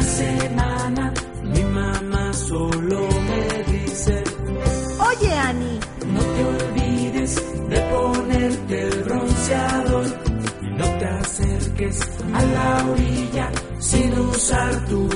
semana mi mamá solo me dice: Oye, Ani, no te olvides de ponerte el bronceador y no te acerques a la orilla sin usar tu